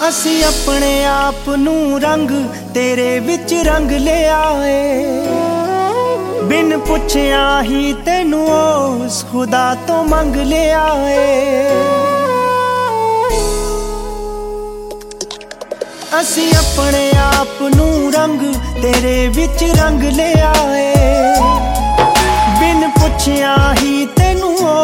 ਅਸੀਂ ਆਪਣੇ ਆਪ ਨੂੰ ਰੰਗ ਤੇਰੇ ਵਿੱਚ ਰੰਗ ਲਿਆ ਏ। ਬਿਨ ਪੁੱਛਿਆ ਹੀ ਤੈਨੂੰ ਉਸ ਖੁਦਾ ਤੋਂ ਮੰਗ ਲਿਆ ਏ। ਅਸੀਂ ਆਪਣੇ ਆਪ ਨੂੰ ਰੰਗ ਤੇਰੇ ਵਿੱਚ ਰੰਗ ਲਿਆ ਏ। ਬਿਨ ਪੁੱਛਿਆ ਹੀ